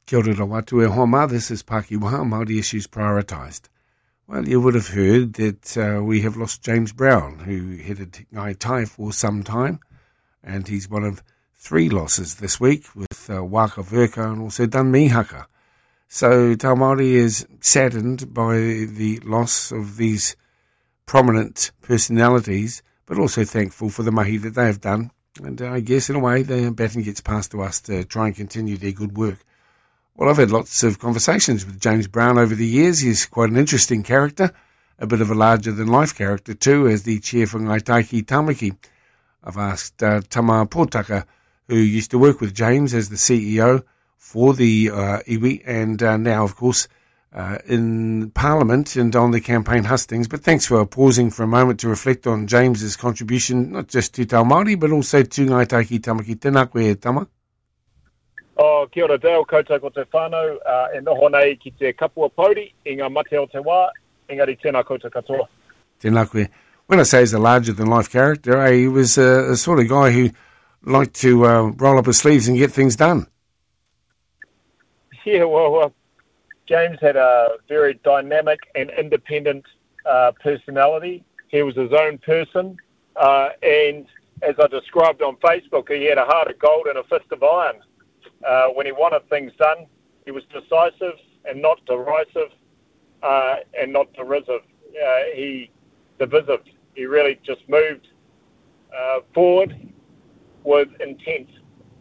Kia ora watu e homa, this is Pakiwaha, Māori Issues Prioritised. Well, you would have heard that we have lost James Brown, who headed Ngai Tai for some time, and he's one of 3 losses this week with Waka Verka and also Dunmi Haka. So Tau Māori is saddened by the loss of these prominent personalities, but also thankful for the mahi that they have done. And I guess in a way the baton gets passed to us to try and continue their good work. Well, I've had lots of conversations with James Brown over the years. He's quite an interesting character, a bit of a larger-than-life character too, as the chair for Ngai Taiki Tamaki. I've asked Tama Potaka, who used to work with James as the CEO for the iwi, and now, of course, in Parliament and on the campaign hustings. But thanks for pausing for a moment to reflect on James's contribution, not just to Tau Māori, but also to Ngai Taiki Tamaki. Tēnā koe, Tama. Kia ora Dale, koutou ko te whānau, e noho nei ki te kapua pauri, i ngā mate o te wā, engari tēnā koutou katoa. Tēnā koe. When I say he's a larger-than-life character, he was a sort of guy who liked to roll up his sleeves and get things done. Yeah, well, James had a very dynamic and independent personality. He was his own person, and as I described on Facebook, he had a heart of gold and a fist of iron. When he wanted things done, he was decisive and not derisive and not derisive. Divisive. He really just moved forward with intent.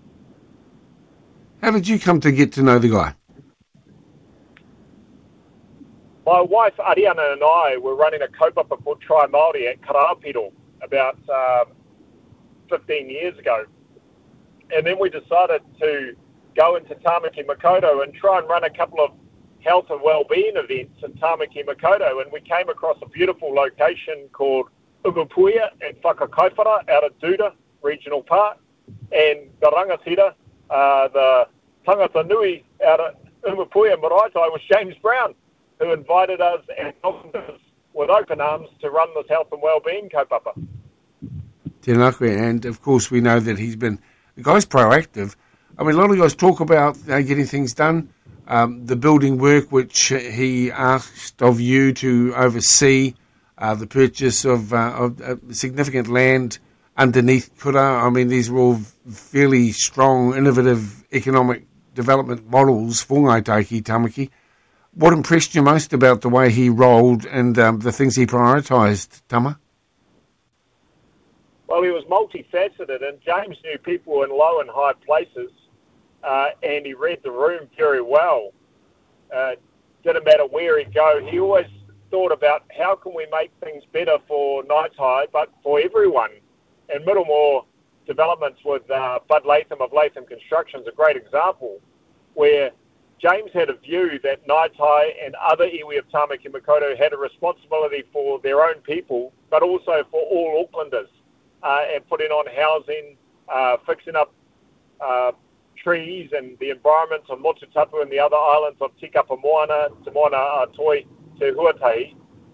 How did you come to get to know the guy? My wife Ariana and I were running a kaupapa called Try Māori at Karapiro about 15 years ago. And then we decided to go into Tāmaki Makaurau and try and run a couple of health and well-being events in Tāmaki Makaurau. And we came across a beautiful location called Umupuia and Whakakaipara out of Duda Regional Park. And the rangatira, the tangata nui out of Umupuia Maraetai was James Brown, who invited us and welcomed us with open arms to run this health and well-being kaupapa. Tēnā koe, and of course we know that the guy's proactive. I mean, a lot of guys talk about getting things done, the building work which he asked of you to oversee, the purchase of significant land underneath Kura. I mean, these are all fairly strong, innovative economic development models for Ngai Taiki Tamaki. What impressed you most about the way he rolled and the things he prioritised, Tama? Well, he was multifaceted, and James knew people in low and high places, and he read the room very well. Didn't matter where he'd go, he always thought about how can we make things better for Ngai Tai, but for everyone. And Middlemore developments with Bud Latham of Latham Construction is a great example, where James had a view that Ngai Tai and other iwi of Tāmaki Makaurau had a responsibility for their own people, but also for all Aucklanders, and putting on housing, fixing up trees and the environment on Motutapu and the other islands of Tikapa Moana, Te Moana Atoi, Te Huatahi,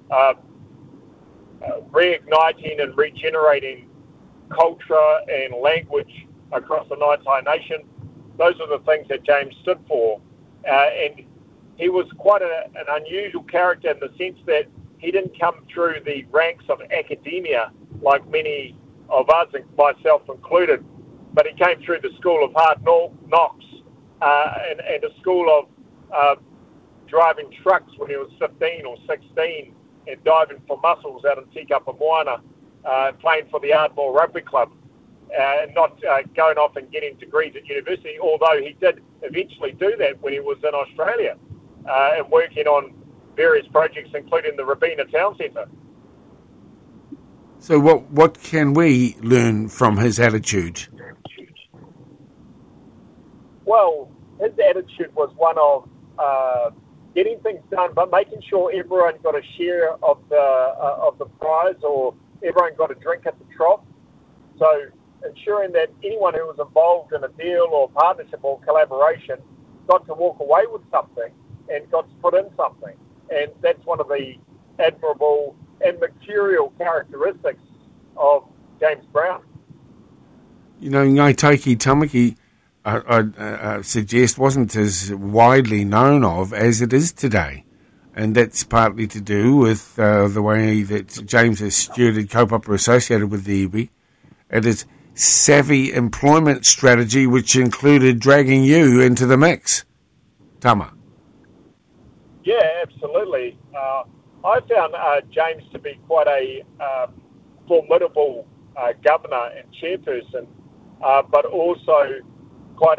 reigniting and regenerating culture and language across the Ngai Tai Nation. Those are the things that James stood for. And he was quite an unusual character in the sense that he didn't come through the ranks of academia like many of us, myself included, but he came through the school of hard knocks and a school of driving trucks when he was 15 or 16 and diving for mussels out in Tikapa Moana, playing for the Ardmore Rugby Club. And not going off and getting degrees at university, although he did eventually do that when he was in Australia and working on various projects, including the Robina Town Centre. So what can we learn from his attitude? Well, his attitude was one of getting things done, but making sure everyone got a share of the prize, or everyone got a drink at the trough. So ensuring that anyone who was involved in a deal or partnership or collaboration got to walk away with something and got to put in something. And that's one of the admirable and material characteristics of James Brown. You know, Ngai Taiki Tamaki, I suggest wasn't as widely known of as it is today. And that's partly to do with the way that James has stewarded kaupapa associated with the iwi and his savvy employment strategy, which included dragging you into the mix. Tama. Yeah, absolutely. I found James to be quite a formidable governor and chairperson, but also quite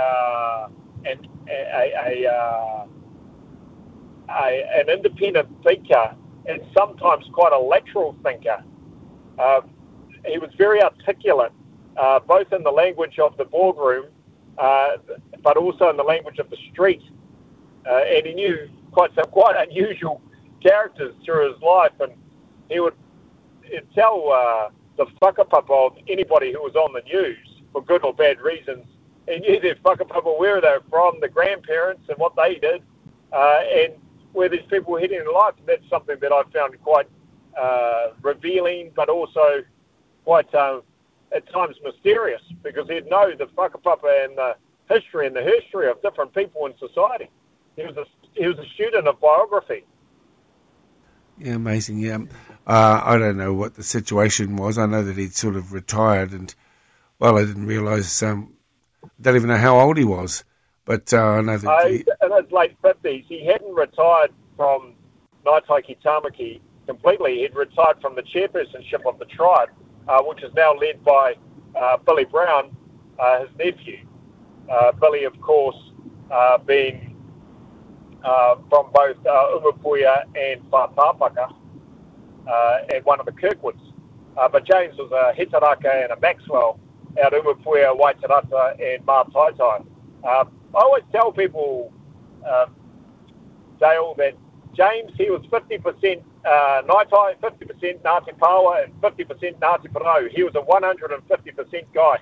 an independent thinker and sometimes quite a lateral thinker. He was very articulate, both in the language of the boardroom, but also in the language of the street. And he knew some quite unusual characters through his life, and he'd tell the whakapapa of anybody who was on the news for good or bad reasons. He knew their whakapapa, where they were from, the grandparents and what they did, and where these people were heading in life. And that's something that I found quite revealing, but also quite at times mysterious, because he'd know the whakapapa and the history of different people in society. He was a student of biography. Yeah, amazing. Yeah, I don't know what the situation was. I know that he'd sort of retired, and well, I didn't realise. Don't even know how old he was, but I know that in his late 50s. He hadn't retired from Ngāi Taiki Tāmaki completely. He'd retired from the chairpersonship of the tribe, which is now led by Billy Brown, his nephew. Billy, of course, being from both Umupuia and Whātāpaka, and one of the Kirkwoods. But James was a Hitaraka and a Maxwell out Umupuia, Waitarata and Mātaitai. I always tell people, Dale, that James, he was 50% Ngāi, 50% Ngāti Pawa and 50% Ngāti Porou. He was a 150% guy.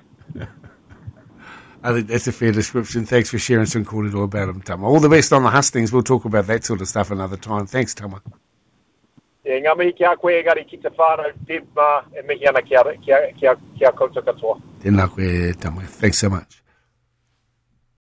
I think that's a fair description. Thanks for sharing some kōrero about him, Tama. All the best on the hustings. We'll talk about that sort of stuff another time. Thanks, Tama. Yeah, ngā mihi kia koe, engari ki te whānau, Deb, e mihi ana kia koutou katoa. Tēnā koe, Tama. Thanks so much.